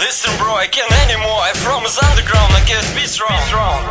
Listen bro, I can't anymore. I from is underground, I can't be strong.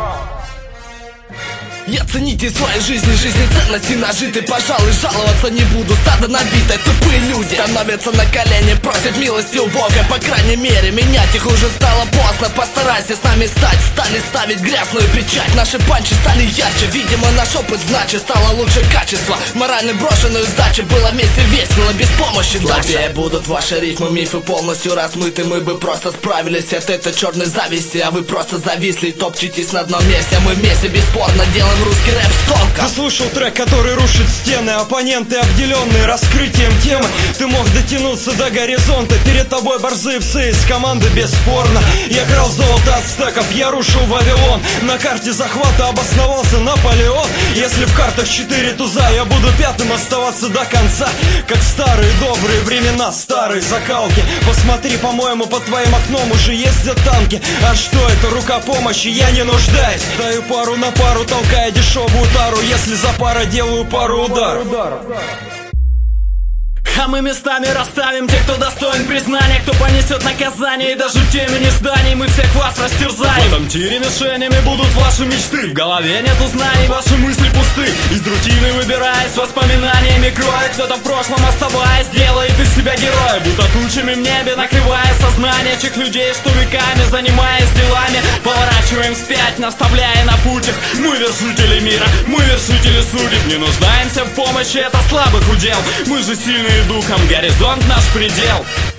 Я цените своей жизни ценности нажиты. Пожалуй, жаловаться не буду, стадо набитое. Тупые люди становятся на колени, просят милости у Бога. По крайней мере, менять их уже стало поздно. Постарайся с нами стать, стали ставить грязную печать. Наши панчи стали ярче, видимо наш опыт значит стало лучше качество. Морально брошенную сдачу было вместе весело, без помощи дальше. Слабее будут ваши рифмы, мифы полностью размыты. Мы бы просто справились от этой черной зависти, а вы просто зависли и топчетесь на одном месте. Мы вместе бесспорно делаем русский рэп стонко. Ты слушал трек, который рушит стены, оппоненты обделенные раскрытием темы. Ты мог дотянуться до горизонта, перед тобой борзые псы из команды, бесспорно. Я крал золото ацтеков, я рушил Вавилон. На карте захвата обосновался Наполеон. Если в картах 4 туза, я буду пятым оставаться до конца. Как в старые добрые времена, старые закалки. Посмотри, по-моему, под твоим окном уже ездят танки. А что это, рука помощи, я не нуждаюсь. Даю пару на пару, толкая дешевую тару. Если за пара делаю пару ударов. А мы местами расставим тех, кто достоин признания, кто понесет наказание. И даже в темени зданий мы всех вас растерзаем. В этом тире мишенями будут ваши мечты. В голове нету знаний, ваши мысли пусты. Из рутины выбираясь, воспоминаниями кроя. Кто-то в прошлом оставаясь, делает из себя героя. Будто тучами в небе накрывая сознание тех людей, что веками занимаясь делами. Поворачиваем вспять, наставляя на путях. Мы вершители мира, мы вершители судеб. Не нуждаемся в помощи, это слабых удел. Мы же сильные духом, горизонт наш предел.